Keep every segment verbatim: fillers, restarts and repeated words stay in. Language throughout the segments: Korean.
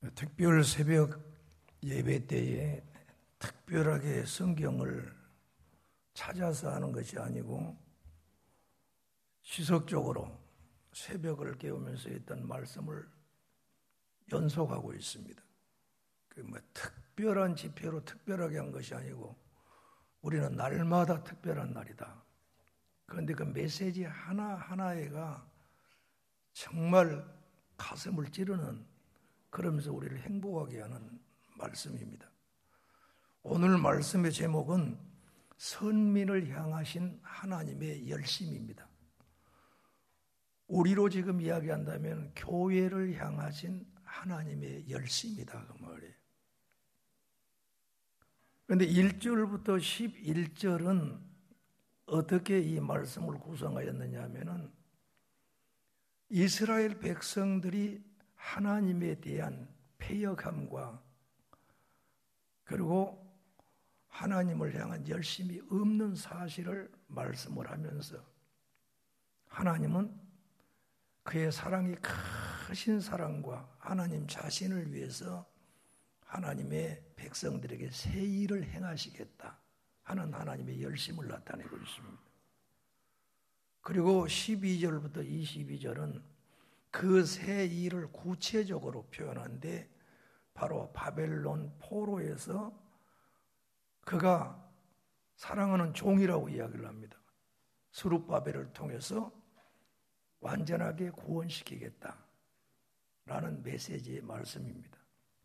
특별 새벽 예배 때에 특별하게 성경을 찾아서 하는 것이 아니고 시석적으로 새벽을 깨우면서 했던 말씀을 연속하고 있습니다. 그 뭐 특별한 집회로 특별하게 한 것이 아니고 우리는 날마다 특별한 날이다. 그런데 그 메시지 하나하나에가 정말 가슴을 찌르는, 그러면서 우리를 행복하게 하는 말씀입니다. 오늘 말씀의 제목은 선민을 향하신 하나님의 열심입니다. 우리로 지금 이야기한다면 교회를 향하신 하나님의 열심이다 그 말이에요. 그런데 일 절부터 십일 절은 어떻게 이 말씀을 구성하였느냐 하면은 이스라엘 백성들이 하나님에 대한 패역함과 그리고 하나님을 향한 열심이 없는 사실을 말씀을 하면서 하나님은 그의 사랑이 크신 사랑과 하나님 자신을 위해서 하나님의 백성들에게 새 일을 행하시겠다 하는 하나님의 열심을 나타내고 있습니다. 그리고 십이 절부터 이십이 절은 그 새 일을 구체적으로 표현한데 바로 바벨론 포로에서 그가 사랑하는 종이라고 이야기를 합니다. 스룹바벨을 통해서 완전하게 구원시키겠다라는 메시지의 말씀입니다.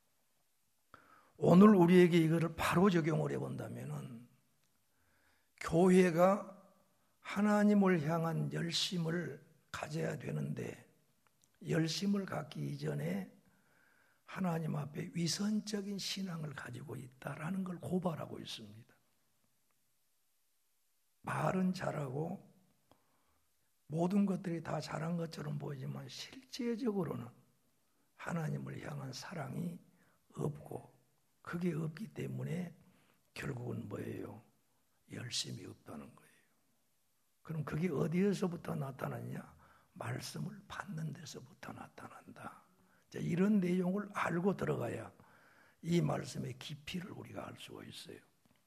오늘 우리에게 이거를 바로 적용을 해본다면 교회가 하나님을 향한 열심을 가져야 되는데 열심을 갖기 이전에 하나님 앞에 위선적인 신앙을 가지고 있다라는 걸 고발하고 있습니다. 말은 잘하고 모든 것들이 다 잘한 것처럼 보이지만 실제적으로는 하나님을 향한 사랑이 없고 그게 없기 때문에 결국은 뭐예요? 열심이 없다는 거예요. 그럼 그게 어디에서부터 나타나냐? 말씀을 받는 데서부터 나타난다. 자, 이런 내용을 알고 들어가야 이 말씀의 깊이를 우리가 알 수가 있어요.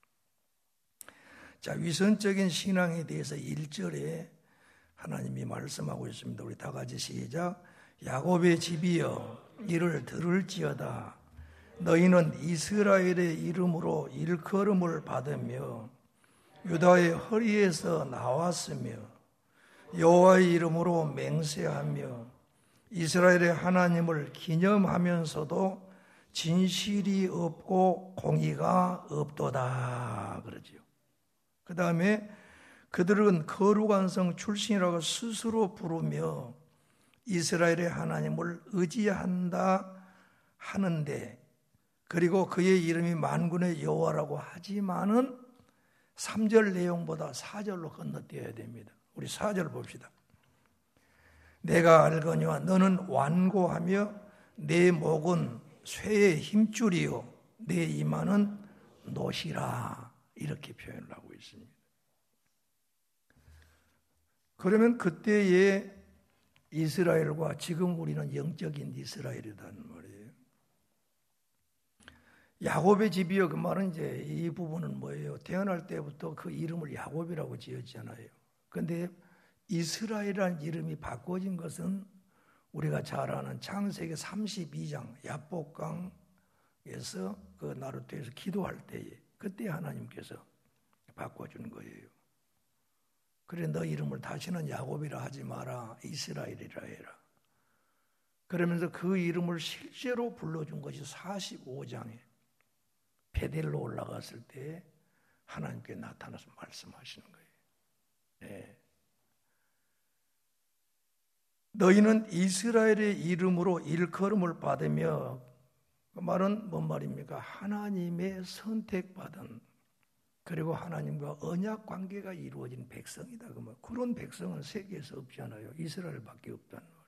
자, 위선적인 신앙에 대해서 일 절에 하나님이 말씀하고 있습니다. 우리 다 같이 시작. 야곱의 집이여 이를 들을지어다. 너희는 이스라엘의 이름으로 일컬음을 받으며 유다의 허리에서 나왔으며 여호와의 이름으로 맹세하며 이스라엘의 하나님을 기념하면서도 진실이 없고 공의가 없도다 그러지요. 그 다음에 그들은 거룩한 성 출신이라고 스스로 부르며 이스라엘의 하나님을 의지한다 하는데 그리고 그의 이름이 만군의 여호와라고 하지만은 삼 절 내용보다 사 절로 건너뛰어야 됩니다. 우리 사 절 봅시다. 내가 알거니와 너는 완고하며 내 목은 쇠의 힘줄이요 내 이마는 노시라 이렇게 표현을 하고 있습니다. 그러면 그때의 이스라엘과 지금 우리는 영적인 이스라엘이라는 말이에요. 야곱의 집이요 그 말은 이제 이 부분은 뭐예요? 태어날 때부터 그 이름을 야곱이라고 지었잖아요. 그런데 이스라엘이라는 이름이 바꿔진 것은 우리가 잘 아는 창세기 삼십이 장 야복강에서 그 나루토에서 기도할 때에 그때 하나님께서 바꿔준 거예요. 그래 너 이름을 다시는 야곱이라 하지 마라 이스라엘이라 해라. 그러면서 그 이름을 실제로 불러준 것이 사십오 장에 베델로 올라갔을 때 하나님께 나타나서 말씀하시는 거예요. 네. 너희는 이스라엘의 이름으로 일컬음을 받으며 그 말은 뭔 말입니까? 하나님의 선택받은 그리고 하나님과 언약 관계가 이루어진 백성이다. 그 말. 그런 백성은 세계에서 없잖아요. 이스라엘밖에 없다는 말이에요.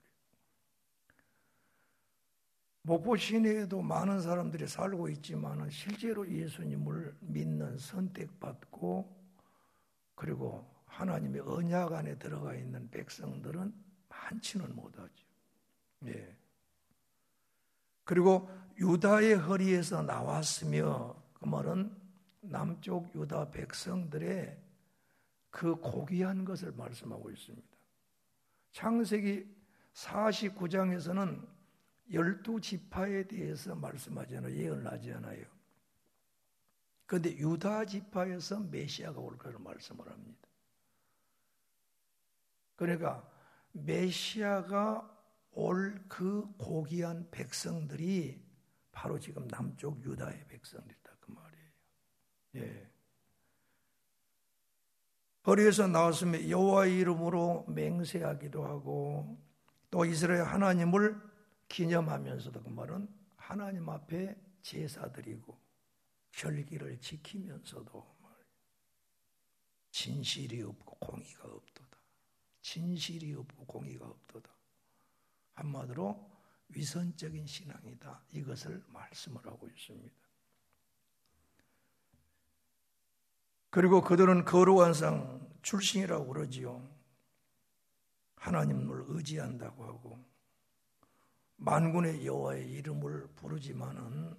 목포 시내에도 많은 사람들이 살고 있지만 실제로 예수님을 믿는 선택받고 그리고 하나님의 언약 안에 들어가 있는 백성들은 많지는 못하죠. 예. 그리고 유다의 허리에서 나왔으며, 그 말은 남쪽 유다 백성들의 그 고귀한 것을 말씀하고 있습니다. 창세기 사십구 장에서는 열두 지파에 대해서 말씀하지 않아요. 예언을 하지 않아요. 그런데 유다 지파에서 메시아가 올 것을 말씀을 합니다. 그러니까 메시아가 올 그 고귀한 백성들이 바로 지금 남쪽 유다의 백성들이다, 그 말이에요. 예. 허리에서 나왔으면 여호와의 이름으로 맹세하기도 하고, 또 이스라엘 하나님을 기념하면서도, 그 말은 하나님 앞에 제사드리고 절기를 지키면서도 진실이 없고 공의가 없도다. 진실이 없고 공의가 없도다. 한마디로 위선적인 신앙이다. 이것을 말씀을 하고 있습니다. 그리고 그들은 거룩한 상 출신이라고 그러지요. 하나님을 의지한다고 하고 만군의 여호와의 이름을 부르지만은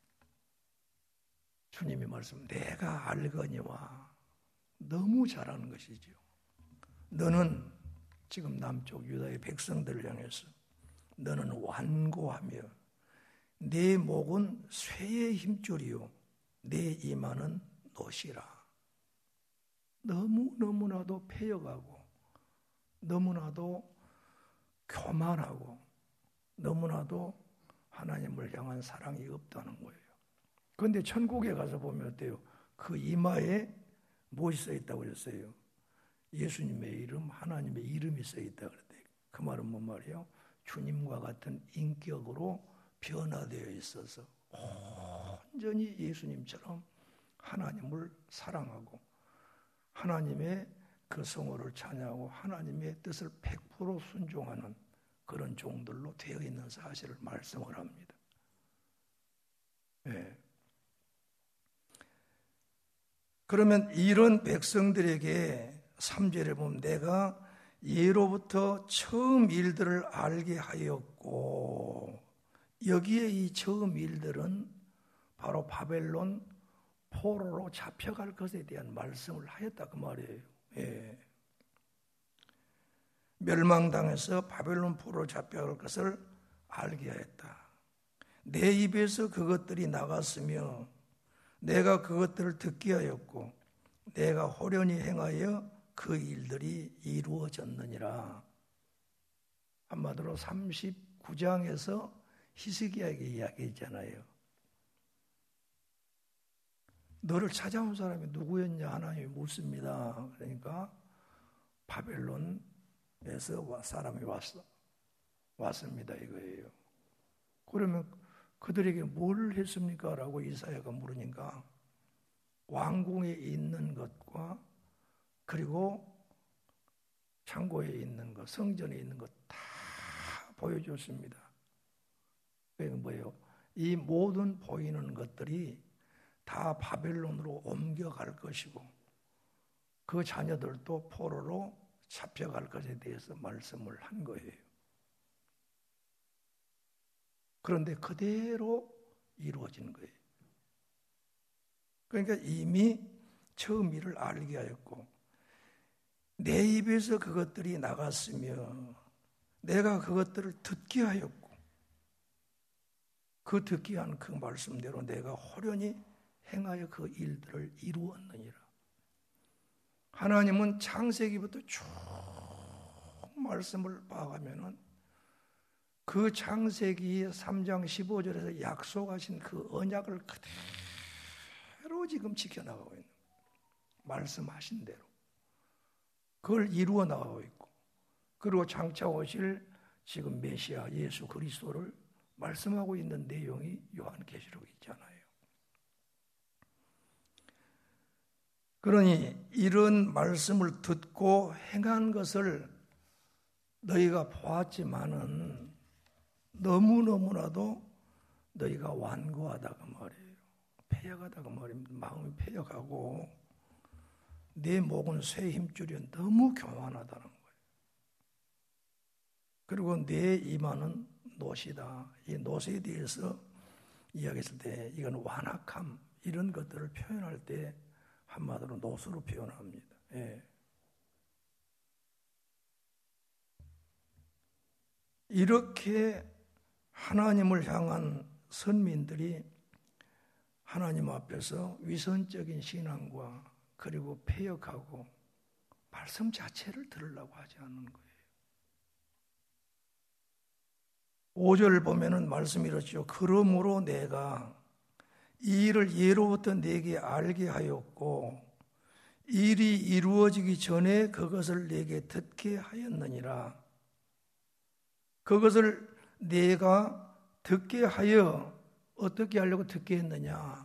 주님이 말씀, 내가 알거니와 너무 잘하는 것이죠. 너는 지금 남쪽 유다의 백성들을 향해서 너는 완고하며 내 목은 쇠의 힘줄이요 내 이마는 노시라. 너무 너무나도 패역하고 너무나도 교만하고 너무나도 하나님을 향한 사랑이 없다는 거예요. 그런데 천국에 가서 보면 어때요? 그 이마에 무엇이 써 있다고 그랬어요? 예수님의 이름, 하나님의 이름이 써 있다고 그랬대요. 그 말은 뭔 말이에요? 주님과 같은 인격으로 변화되어 있어서 온전히 예수님처럼 하나님을 사랑하고 하나님의 그 성호를 찬양하고 하나님의 뜻을 백 퍼센트 순종하는 그런 종들로 되어 있는 사실을 말씀을 합니다. 네. 그러면 이런 백성들에게 삼 절에 보면 내가 예로부터 처음 일들을 알게 하였고, 여기에 이 처음 일들은 바로 바벨론 포로로 잡혀갈 것에 대한 말씀을 하였다, 그 말이에요. 예. 멸망당해서 바벨론 포로로 잡혀갈 것을 알게 하였다. 내 입에서 그것들이 나갔으며 내가 그것들을 듣게 하였고 내가 호련히 행하여 그 일들이 이루어졌느니라. 한마디로 삼십구 장에서 히스기야에게 이야기했잖아요. 너를 찾아온 사람이 누구였냐 하나님이 묻습니다. 그러니까 바벨론에서 사람이 왔어. 왔습니다 이거예요. 그러면 그들에게 뭘 했습니까? 라고 이사야가 물으니까 왕궁에 있는 것과 그리고 창고에 있는 것, 성전에 있는 것 다 보여줬습니다. 그게 뭐예요? 이 모든 보이는 것들이 다 바벨론으로 옮겨갈 것이고 그 자녀들도 포로로 잡혀갈 것에 대해서 말씀을 한 거예요. 그런데 그대로 이루어진 거예요. 그러니까 이미 처음 일을 알게 하였고 내 입에서 그것들이 나갔으며 내가 그것들을 듣게 하였고 그 듣게 한 그 말씀대로 내가 호련히 행하여 그 일들을 이루었느니라. 하나님은 창세기부터 쭉 말씀을 봐가면은 그 창세기 삼 장 십오 절에서 약속하신 그 언약을 그대로 지금 지켜나가고 있는 말씀하신 대로 그걸 이루어 나가고 있고 그리고 장차 오실 지금 메시아 예수 그리스도를 말씀하고 있는 내용이 요한계시록에 있잖아요. 그러니 이런 말씀을 듣고 행한 것을 너희가 보았지만은 너무너무나도 너희가 완고하다가 말이에요. 패역하다가 말입니다. 마음이 패역하고 내 목은 쇠 힘줄이 너무 교만하다는 거예요. 그리고 내 이마는 노시다. 이 노시에 대해서 이야기했을 때 이건 완악함 이런 것들을 표현할 때 한마디로 노수로 표현합니다. 예. 이렇게 하나님을 향한 선민들이 하나님 앞에서 위선적인 신앙과 그리고 패역하고 말씀 자체를 들으려고 하지 않는 거예요. 오 절 보면은 말씀이 이렇죠. 그러므로 내가 이 일을 예로부터 내게 알게 하였고 일이 이루어지기 전에 그것을 내게 듣게 하였느니라. 그것을 내가 듣게 하여 어떻게 하려고 듣게 했느냐?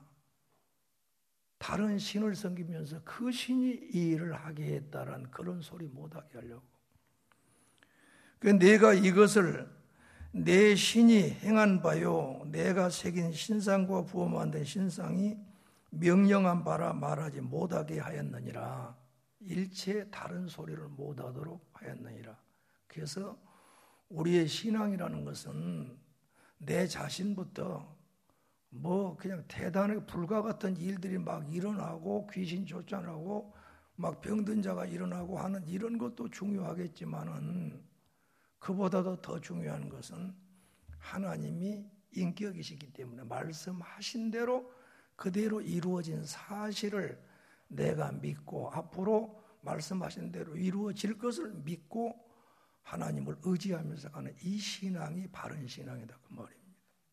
다른 신을 섬기면서 그 신이 이 일을 하게 했다라는 그런 소리 못하게 하려고. 그 내가 이것을 내 신이 행한 바요 내가 새긴 신상과 부어 만든 신상이 명령한 바라 말하지 못하게 하였느니라. 일체 다른 소리를 못하도록 하였느니라. 그래서 우리의 신앙이라는 것은 내 자신부터 뭐 그냥 대단하게 불과 같은 일들이 막 일어나고 귀신 쫓아나고 막 병든 자가 일어나고 하는 이런 것도 중요하겠지만은 그보다도 더 중요한 것은 하나님이 인격이시기 때문에 말씀하신 대로 그대로 이루어진 사실을 내가 믿고 앞으로 말씀하신 대로 이루어질 것을 믿고 하나님을 의지하면서 가는 이 신앙이 바른 신앙이다 그 말입니다.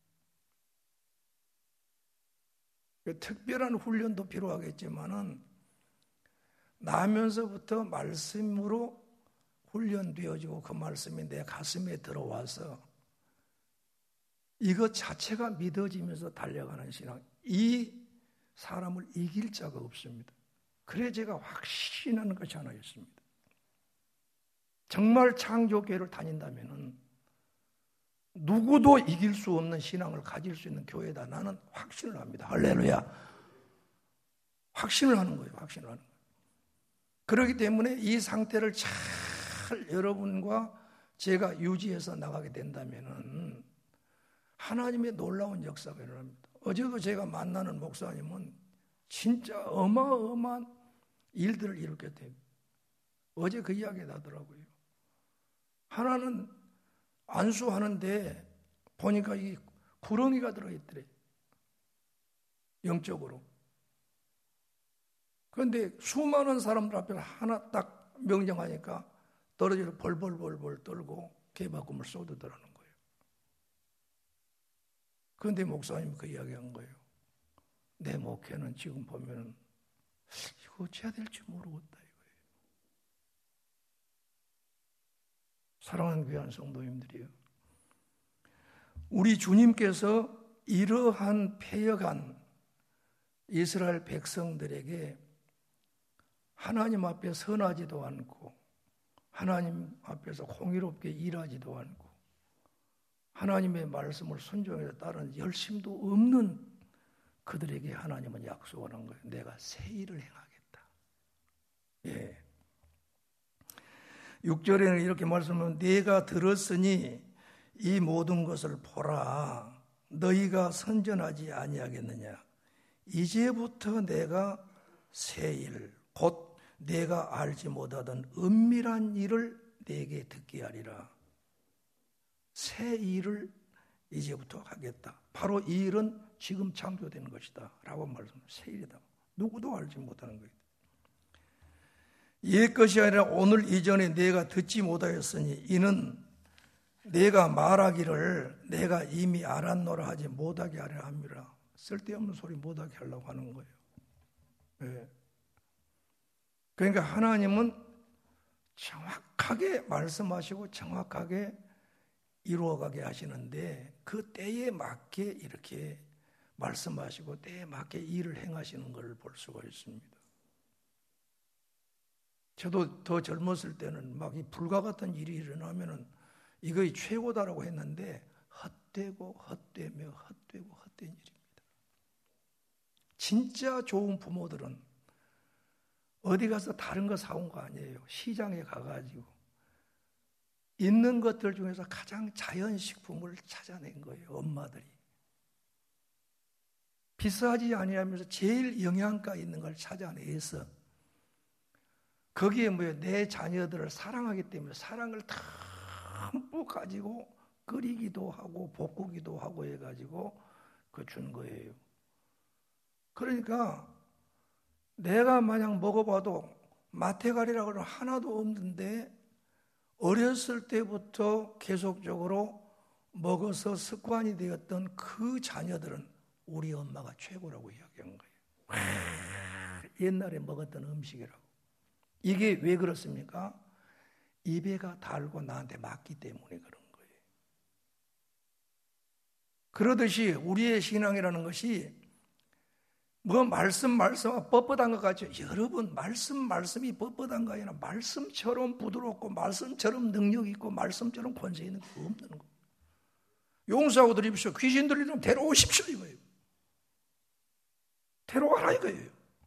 특별한 훈련도 필요하겠지만은 나면서부터 말씀으로 훈련되어지고 그 말씀이 내 가슴에 들어와서 이것 자체가 믿어지면서 달려가는 신앙, 이 사람을 이길 자가 없습니다. 그래 제가 확신하는 것이 하나 있습니다. 정말 창조교회를 다닌다면은 누구도 이길 수 없는 신앙을 가질 수 있는 교회다. 나는 확신을 합니다. 할렐루야. 확신을 하는 거예요. 확신을 하는 거예요. 그렇기 때문에 이 상태를 잘 여러분과 제가 유지해서 나가게 된다면은 하나님의 놀라운 역사가 일어납니다. 어제도 제가 만나는 목사님은 진짜 어마어마한 일들을 이루게 됩니다. 어제 그 이야기 나더라고요. 하나는 안수하는데 보니까 이 구렁이가 들어있더래. 영적으로. 그런데 수많은 사람들 앞에 하나 딱 명령하니까 떨어지려 벌벌벌벌 떨고 개바꿈을 쏟아더라는 거예요. 그런데 목사님이 그 이야기한 거예요. 내 목회는 지금 보면은 이거 어찌해야 될지 모르겠다 이거예요. 사랑하는 귀한 성도님들이요. 우리 주님께서 이러한 패역한 이스라엘 백성들에게 하나님 앞에 선하지도 않고 하나님 앞에서 공의롭게 일하지도 않고 하나님의 말씀을 순종해서 따르는 열심도 없는 그들에게 하나님은 약속하는 거예요. 내가 새 일을 행하겠다. 예. 육 절에는 이렇게 말씀하면 내가 들었으니 이 모든 것을 보라. 너희가 선전하지 아니하겠느냐. 이제부터 내가 새 일, 곧 내가 알지 못하던 은밀한 일을 내게 듣게 하리라. 새 일을 이제부터 하겠다. 바로 이 일은 지금 창조된 것이다 라고 말씀합니다. 새 일이다. 누구도 알지 못하는 것이다. 옛 것이 아니라 오늘 이전에 내가 듣지 못하였으니 이는 내가 말하기를 내가 이미 알았노라 하지 못하게 하려 함이라. 쓸데없는 소리 못하게 하려고 하는 거예요. 네. 그러니까 하나님은 정확하게 말씀하시고 정확하게 이루어가게 하시는데 그 때에 맞게 이렇게 말씀하시고 때에 맞게 일을 행하시는 것을 볼 수가 있습니다. 저도 더 젊었을 때는 막 이 불과 같은 일이 일어나면은 이거이 최고다라고 했는데 헛되고 헛되며 헛되고 헛된 일입니다. 진짜 좋은 부모들은 어디 가서 다른 거 사온 거 아니에요. 시장에 가가지고 있는 것들 중에서 가장 자연식품을 찾아낸 거예요. 엄마들이. 비싸지 아니하면서 제일 영양가 있는 걸 찾아내서 거기에 뭐예요? 내 자녀들을 사랑하기 때문에 사랑을 듬뿍 가지고 끓이기도 하고 볶기도 하고 해가지고 그 준 거예요. 그러니까 내가 만약 먹어봐도 마태가리라고는 하나도 없는데 어렸을 때부터 계속적으로 먹어서 습관이 되었던 그 자녀들은 우리 엄마가 최고라고 이야기한 거예요. 옛날에 먹었던 음식이라고. 이게 왜 그렇습니까? 입에가 달고 나한테 맞기 때문에 그런 거예요. 그러듯이 우리의 신앙이라는 것이 뭐 말씀 말씀 뻣뻣한 것 같죠. 여러분 말씀 말씀이 뻣뻣한 거 아니라 말씀처럼 부드럽고 말씀처럼 능력 있고 말씀처럼 권세 있는 거 없는 거. 용서하고 드립시오. 귀신 들리면 데려오십시오 이거예요. 데려와라 이거예요.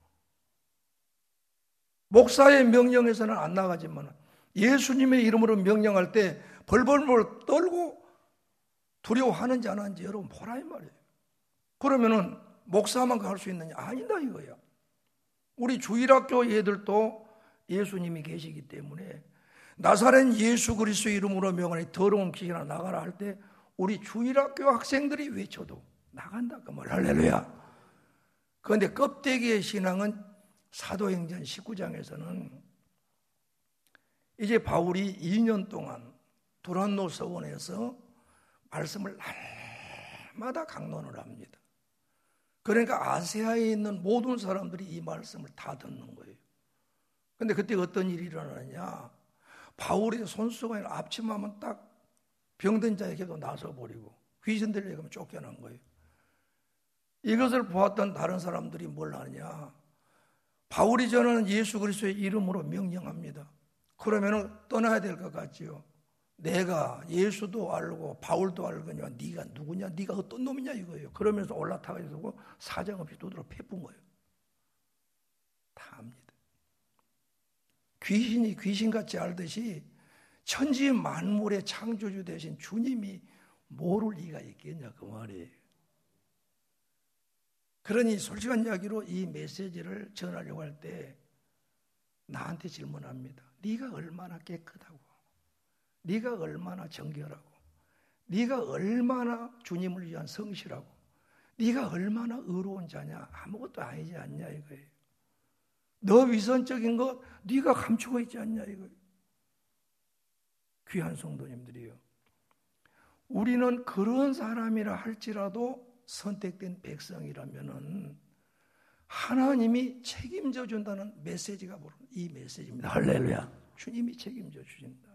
목사의 명령에서는 안 나가지만 예수님의 이름으로 명령할 때 벌벌벌 떨고 두려워하는지 안 하는지 여러분 보라 이 말이에요. 그러면은 목사만 갈 수 있느냐? 아니다 이거야. 우리 주일학교 애들도 예수님이 계시기 때문에 나사렛 예수 그리스도의 이름으로 명하니 더러운 귀신아 나가라 할 때 우리 주일학교 학생들이 외쳐도 나간다 그 말. 할렐루야. 그런데 껍데기의 신앙은 사도행전 십구 장에서는 이제 바울이 이 년 동안 두란노 서원에서 말씀을 날마다 강론을 합니다. 그러니까 아시아에 있는 모든 사람들이 이 말씀을 다 듣는 거예요. 그런데 그때 어떤 일이 일어나냐? 바울의 손수가 아니라 앞치마만 딱 병든 자에게도 나서버리고 귀신 들리면 쫓겨난 거예요. 이것을 보았던 다른 사람들이 뭘 하느냐? 바울이 전하는 예수 그리스도의 이름으로 명령합니다. 그러면은 떠나야 될 것 같지요. 내가 예수도 알고 바울도 알거니와 네가 누구냐? 네가 어떤 놈이냐 이거예요. 그러면서 올라타가지고 사정없이 두드러 패뿐 거예요. 다 압니다. 귀신이 귀신같이 알듯이 천지 만물의 창조주 되신 주님이 모를 리가 있겠냐 그 말이에요. 그러니 솔직한 이야기로 이 메시지를 전하려고 할 때 나한테 질문합니다. 네가 얼마나 깨끗하고 네가 얼마나 정결하고 네가 얼마나 주님을 위한 성실하고 네가 얼마나 의로운 자냐? 아무것도 아니지 않냐 이거예요. 너 위선적인 거 네가 감추고 있지 않냐 이거예요. 귀한 성도님들이요. 우리는 그런 사람이라 할지라도 선택된 백성이라면은 하나님이 책임져 준다는 메시지가 바로 이 메시지입니다. 할렐루야. 주님이 책임져 주신다.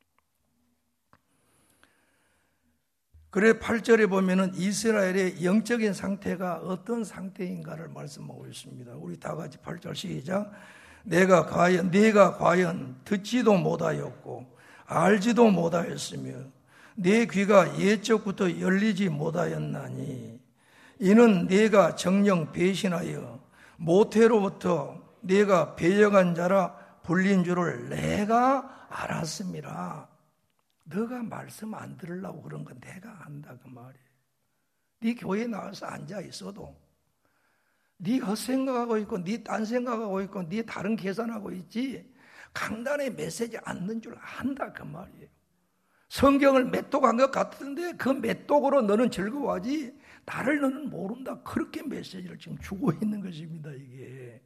그래 팔 절에 보면은 이스라엘의 영적인 상태가 어떤 상태인가를 말씀하고 있습니다. 우리 다 같이 팔 절 시작. 내가 과연 네가 과연 듣지도 못하였고 알지도 못하였으며 네 귀가 옛적부터 열리지 못하였나니 이는 네가 정령 배신하여 모태로부터 네가 배역한 자라 불린 줄을 내가 알았음이라. 너가 말씀 안 들으려고 그런 건 내가 안다 그 말이에요. 네 교회에 나와서 앉아 있어도 네 헛생각하고 있고 네 딴 생각하고 있고 네 다른 계산하고 있지 강단의 메시지 않는 줄 안다 그 말이에요. 성경을 메똑한 것 같은데 그 메똑으로 너는 즐거워하지 나를 너는 모른다. 그렇게 메시지를 지금 주고 있는 것입니다. 이게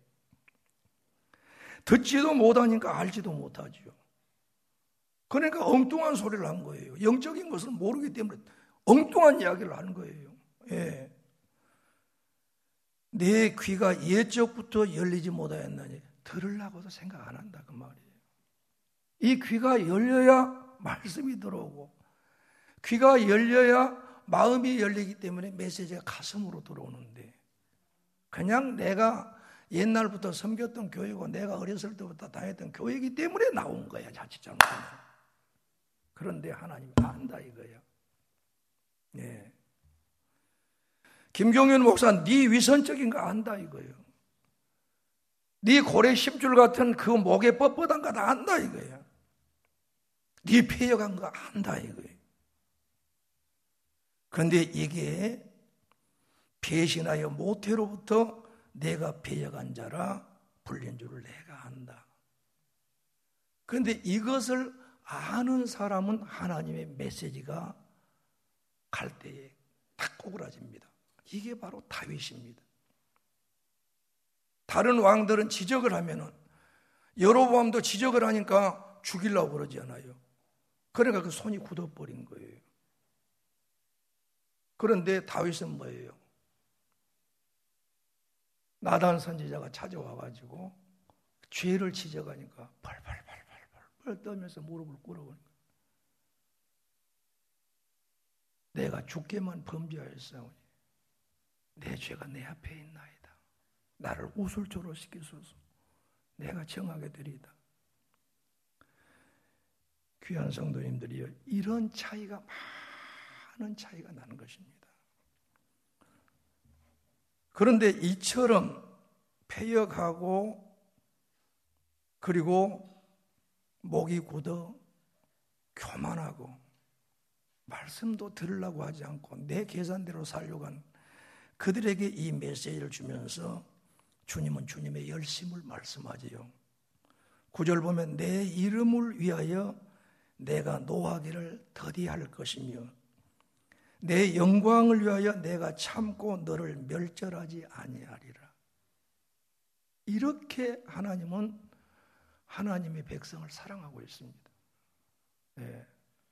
듣지도 못하니까 알지도 못하지요. 그러니까 엉뚱한 소리를 한 거예요. 영적인 것을 모르기 때문에 엉뚱한 이야기를 하는 거예요. 예. 내 귀가 옛적부터 열리지 못하였나니 들으려고도 생각 안 한다 그 말이에요. 이 귀가 열려야 말씀이 들어오고 귀가 열려야 마음이 열리기 때문에 메시지가 가슴으로 들어오는데 그냥 내가 옛날부터 섬겼던 교회고 내가 어렸을 때부터 다녔던 교회이기 때문에 나온 거야. 자칫 잘못하면. 그런데 하나님이 안다 이거야. 네. 김경윤 목사 네 위선적인 거 안다 이거예요. 네 고래 십줄 같은 그 목에 뻣뻣한 거 다 안다 이거야. 네 폐역한 거 안다 이거예요. 그런데 이게 배신하여 모태로부터 내가 배역한 자라 불린 줄을 내가 안다. 그런데 이것을 아는 사람은 하나님의 메시지가 갈 때에 딱 오그라집니다. 이게 바로 다윗입니다. 다른 왕들은 지적을 하면은 여로보암도 지적을 하니까 죽이려고 그러지 않아요. 그러니까 그 손이 굳어버린 거예요. 그런데 다윗은 뭐예요? 나단 선지자가 찾아와가지고 죄를 지적하니까 펄펄펄펄펄 떨면서 무릎을 꿇어버립니다. 내가 죽게만 범죄하였사오니 내 죄가 내 앞에 있나이다. 나를 우술조로 시키소서. 내가 정하게 되리이다. 귀한 성도님들이요, 이런 차이가 많은 차이가 나는 것입니다. 그런데 이처럼 패역하고 그리고 목이 굳어 교만하고 말씀도 들으려고 하지 않고 내 계산대로 살려고 한 그들에게 이 메시지를 주면서 주님은 주님의 열심을 말씀하지요. 구절 보면 내 이름을 위하여 내가 노하기를 더디할 것이며 내 영광을 위하여 내가 참고 너를 멸절하지 아니하리라. 이렇게 하나님은 하나님의 백성을 사랑하고 있습니다. 네.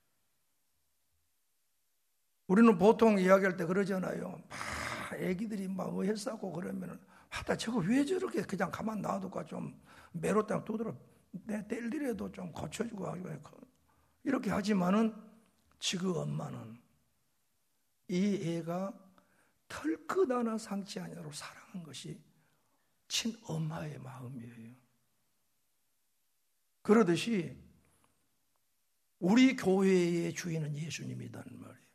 우리는 보통 이야기할 때 그러잖아요. 막 애기들이 막 뭐 했었고 그러면은 하다 저거 왜 저렇게 그냥 가만 놔둘까, 좀 매로땅 두드려 내 때리더라도 좀 고쳐주고 이렇게 하지만은 지금 엄마는 이 애가 털끝 하나 상치 아니하로 사랑한 것이 친엄마의 마음이에요. 그러듯이 우리 교회의 주인은 예수님이라는 말이에요.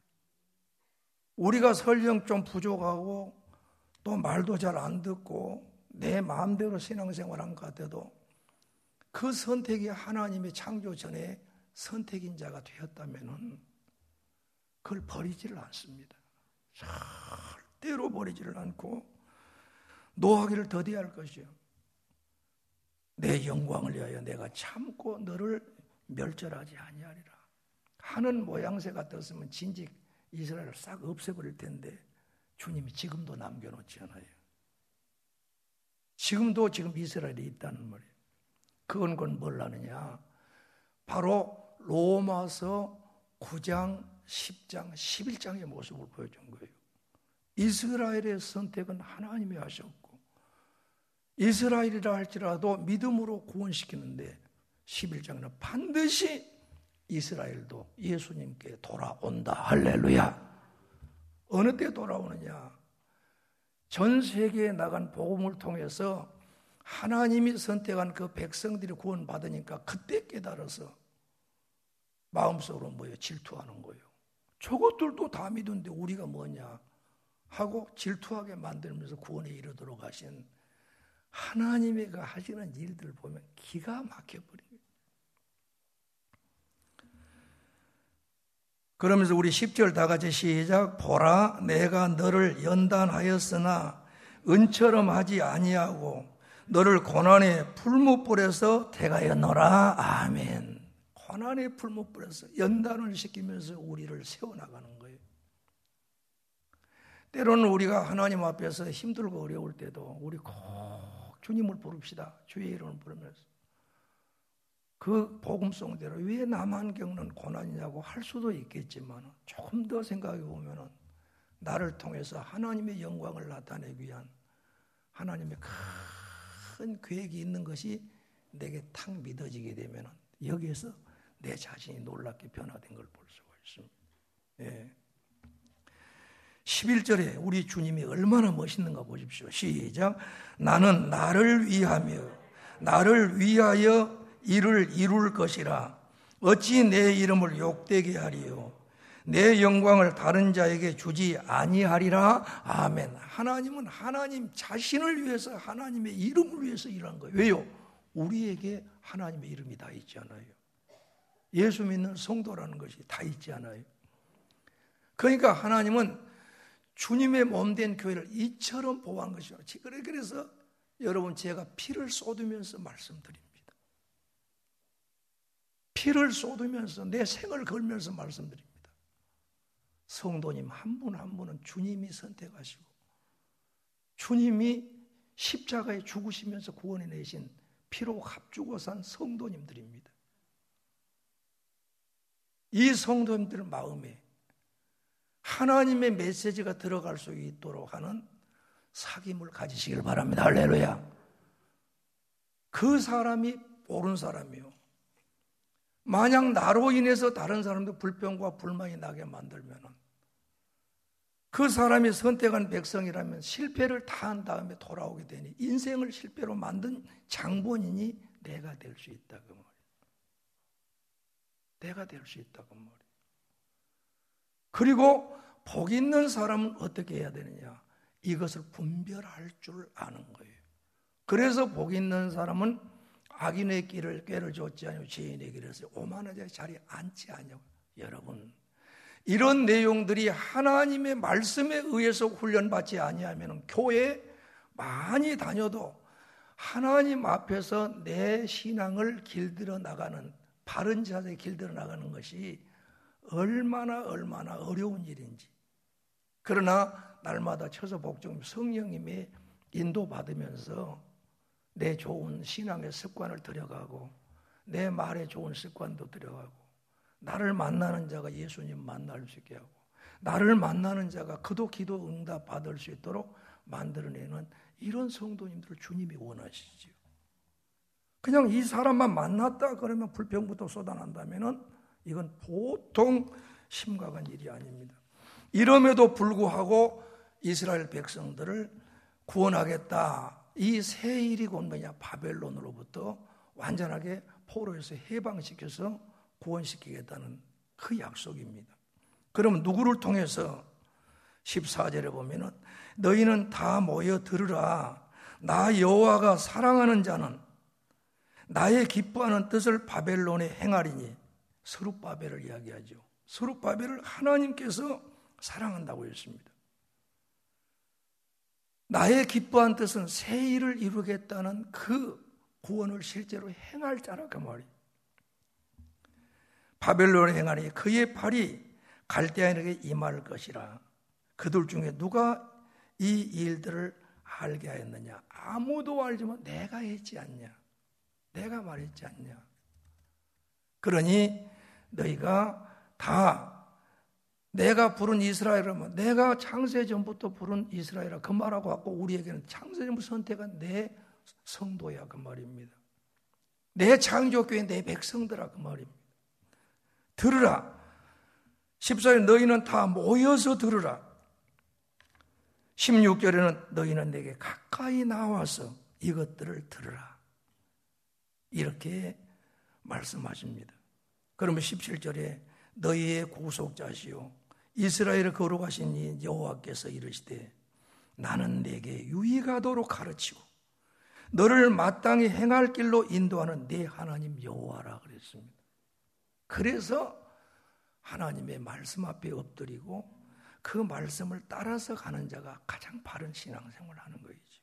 우리가 설령 좀 부족하고 또 말도 잘 안 듣고 내 마음대로 신앙생활한 것 같아도 그 선택이 하나님의 창조 전에 선택인 자가 되었다면 그걸 버리지를 않습니다. 절대로 버리지를 않고 노하기를 더디할 것이요. 내 영광을 위하여 내가 참고 너를 멸절하지 아니하리라. 하는 모양새 같았으면 진즉 이스라엘을 싹 없애버릴 텐데 주님이 지금도 남겨놓지 않아요. 지금도 지금 이스라엘이 있다는 말이에요. 그건 건 뭘 하느냐? 바로 로마서 구 장, 십 장, 십일 장의 모습을 보여준 거예요. 이스라엘의 선택은 하나님이 하셨고 이스라엘이라 할지라도 믿음으로 구원시키는데 십일 장은 반드시 이스라엘도 예수님께 돌아온다. 할렐루야. 어느 때 돌아오느냐? 전 세계에 나간 복음을 통해서 하나님이 선택한 그 백성들이 구원받으니까 그때 깨달아서 마음속으로 뭐예요? 질투하는 거예요. 저것들도 다 믿는데 우리가 뭐냐 하고 질투하게 만들면서 구원에 이르도록 하신 하나님이 그 하시는 일들을 보면 기가 막혀버립니다. 그러면서 우리 십 절 다 같이 시작. 보라, 내가 너를 연단하였으나 은처럼 하지 아니하고 너를 고난의 풀무불에서 대가였노라. 아멘. 고난의 풀무불에서 연단을 시키면서 우리를 세워나가는 거예요. 때로는 우리가 하나님 앞에서 힘들고 어려울 때도 우리 꼭 주님을 부릅시다. 주의 이름을 부르면서 그 복음송대로 왜 나만 겪는 고난이냐고 할 수도 있겠지만 조금 더 생각해 보면 나를 통해서 하나님의 영광을 나타내기 위한 하나님의 큰 계획이 있는 것이 내게 탁 믿어지게 되면 여기에서 내 자신이 놀랍게 변화된 걸 볼 수가 있습니다. 예. 십일 절에 우리 주님이 얼마나 멋있는가 보십시오. 시작. 나는 나를 위하며 나를 위하여 이를 이룰 것이라. 어찌 내 이름을 욕되게 하리요. 내 영광을 다른 자에게 주지 아니하리라. 아멘. 하나님은 하나님 자신을 위해서 하나님의 이름을 위해서 일한 거예요. 왜요? 우리에게 하나님의 이름이 다 있지 않아요. 예수 믿는 성도라는 것이 다 있지 않아요. 그러니까 하나님은 주님의 몸된 교회를 이처럼 보호한 것이죠. 그래서 여러분, 제가 피를 쏟으면서 말씀드립니다. 피를 쏟으면서 내 생을 걸면서 말씀드립니다. 성도님 한 분 한 분은 주님이 선택하시고 주님이 십자가에 죽으시면서 구원해 내신 피로 합주고 산 성도님들입니다. 이 성도님들 마음에 하나님의 메시지가 들어갈 수 있도록 하는 사귐을 가지시길 바랍니다. 할렐루야. 그 사람이 옳은 사람이요, 만약 나로 인해서 다른 사람도 불평과 불만이 나게 만들면 그 사람이 선택한 백성이라면 실패를 다 한 다음에 돌아오게 되니 인생을 실패로 만든 장본인이 내가 될 수 있다 그 말이에요. 내가 될 수 있다 그 말이에요. 그리고 복 있는 사람은 어떻게 해야 되느냐? 이것을 분별할 줄 아는 거예요. 그래서 복 있는 사람은 악인의 길을 꾀를 줬지 아니고 죄인의 길을 했어요. 오만한 자리에 앉지 아니하고. 여러분, 이런 내용들이 하나님의 말씀에 의해서 훈련받지 아니하면 교회 많이 다녀도 하나님 앞에서 내 신앙을 길들여 나가는, 바른 자세에 길들여 나가는 것이 얼마나 얼마나 어려운 일인지. 그러나 날마다 처소 복종 성령님의 인도받으면서 내 좋은 신앙의 습관을 들여가고 내 말에 좋은 습관도 들여가고 나를 만나는 자가 예수님 만날 수 있게 하고 나를 만나는 자가 그도 기도 응답 받을 수 있도록 만들어내는 이런 성도님들을 주님이 원하시지요. 그냥 이 사람만 만났다 그러면 불평부터 쏟아난다면 이건 보통 심각한 일이 아닙니다. 이럼에도 불구하고 이스라엘 백성들을 구원하겠다. 이 새 일이 곧 뭐냐? 바벨론으로부터 완전하게 포로에서 해방시켜서 구원시키겠다는 그 약속입니다. 그럼 누구를 통해서? 십사 절에 보면은 너희는 다 모여 들으라. 나 여호와가 사랑하는 자는 나의 기뻐하는 뜻을 바벨론에 행하리니. 스룹바벨을 이야기하죠. 스룹바벨을 하나님께서 사랑한다고 했습니다. 나의 기뻐한 뜻은 새 일을 이루겠다는 그 구원을 실제로 행할 자라 그 말이에요. 바벨론에 행하니 그의 팔이 갈대아인에게 임할 것이라. 그들 중에 누가 이 일들을 알게 하였느냐? 아무도 알지만 내가 했지 않냐? 내가 말했지 않냐? 그러니 너희가 다 내가 부른 이스라엘이라면 내가 창세전부터 부른 이스라엘이라 그 말하고 왔고 우리에게는 창세전부터 선택한 내 성도야 그 말입니다. 내 창조교회 내 백성들아 그 말입니다. 들으라. 십사 절 너희는 다 모여서 들으라. 십육 절에는 너희는 내게 가까이 나와서 이것들을 들으라. 이렇게 말씀하십니다. 그러면 십칠 절에 너희의 구속자시요 이스라엘을 거룩하신 이 여호와께서 이르시되 나는 내게 유익하도록 가르치고 너를 마땅히 행할 길로 인도하는 네 하나님 여호와라 그랬습니다. 그래서 하나님의 말씀 앞에 엎드리고 그 말씀을 따라서 가는 자가 가장 바른 신앙생활을 하는 거이죠.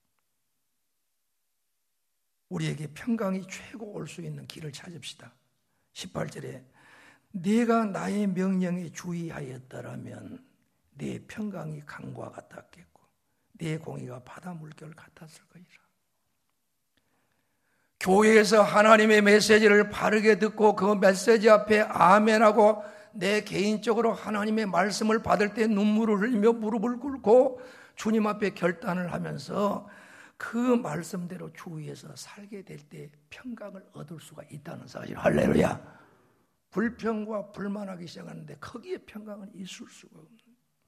우리에게 평강이 최고 올 수 있는 길을 찾읍시다. 십팔 절에 네가 나의 명령에 주의하였더라면 네 평강이 강과 같았겠고 네 공의가 바다 물결 같았을 거이라. 교회에서 하나님의 메시지를 바르게 듣고 그 메시지 앞에 아멘하고 내 개인적으로 하나님의 말씀을 받을 때 눈물을 흘리며 무릎을 꿇고 주님 앞에 결단을 하면서 그 말씀대로 주위에서 살게 될 때 평강을 얻을 수가 있다는 사실. 할렐루야. 불평과 불만하기 시작하는데 거기에 평강은 있을 수가 없는.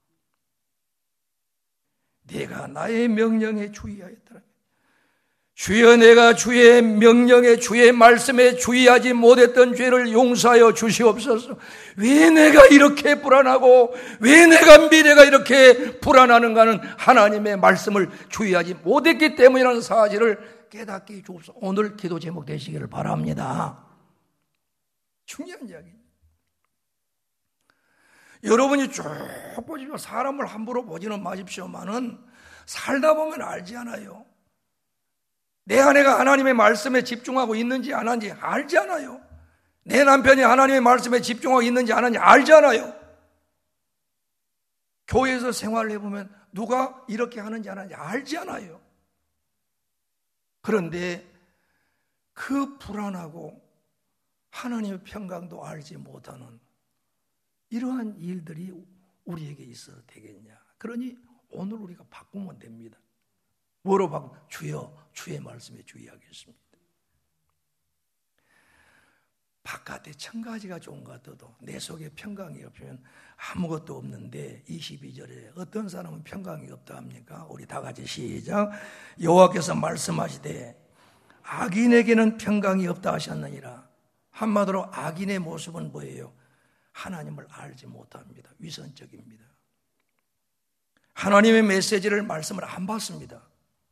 내가 나의 명령에 주의하였더라. 주여 내가 주의 명령에 주의 말씀에 주의하지 못했던 죄를 용서하여 주시옵소서. 왜 내가 이렇게 불안하고 왜 내가 미래가 이렇게 불안하는가는 하나님의 말씀을 주의하지 못했기 때문이라는 사실을 깨닫게 주옵소서. 오늘 기도 제목 되시기를 바랍니다. 중요한 이야기입니다. 여러분이 쭉 보십시오. 사람을 함부로 보지는 마십시오만은 살다 보면 알지 않아요. 내 아내가 하나님의 말씀에 집중하고 있는지 안 하는지 알지 않아요. 내 남편이 하나님의 말씀에 집중하고 있는지 안 하는지 알지 않아요. 교회에서 생활을 해보면 누가 이렇게 하는지 안 하는지 알지 않아요. 그런데 그 불안하고 하나님의 평강도 알지 못하는 이러한 일들이 우리에게 있어도 되겠냐. 그러니 오늘 우리가 바꾸면 됩니다. 뭐로 바꾸면? 주여, 주의 말씀에 주의하겠습니다. 바깥에 천 가지가 좋은 것 같아도 내 속에 평강이 없으면 아무것도 없는데 이십이 절에 어떤 사람은 평강이 없다 합니까? 우리 다 같이 시작. 여호와께서 말씀하시되 악인에게는 평강이 없다 하셨느니라. 한마디로 악인의 모습은 뭐예요? 하나님을 알지 못합니다. 위선적입니다. 하나님의 메시지를 말씀을 안 받습니다.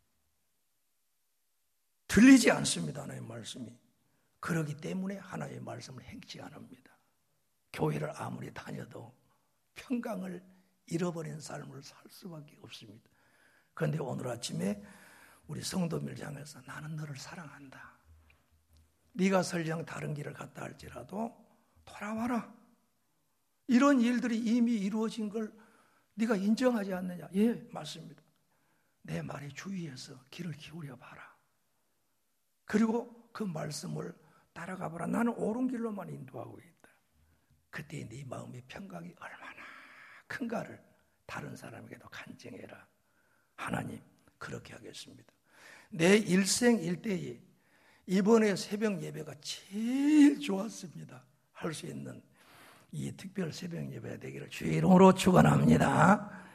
들리지 않습니다. 하나님의 말씀이. 그러기 때문에 하나님의 말씀을 행치 않습니다. 교회를 아무리 다녀도 평강을 잃어버린 삶을 살 수밖에 없습니다. 그런데 오늘 아침에 우리 성도님을 향해서 나는 너를 사랑한다. 네가 설령 다른 길을 갔다 할지라도 돌아와라. 이런 일들이 이미 이루어진 걸 네가 인정하지 않느냐? 예, 맞습니다. 내 말에 주의해서 귀를 기울여 봐라. 그리고 그 말씀을 따라가 봐라. 나는 옳은 길로만 인도하고 있다. 그때 네 마음의 평강이 얼마나 큰가를 다른 사람에게도 간증해라. 하나님, 그렇게 하겠습니다. 내 일생일대에 이번에 새벽 예배가 제일 좋았습니다. 할 수 있는 이 특별 새벽 예배가 되기를 주의 이름으로 축원합니다.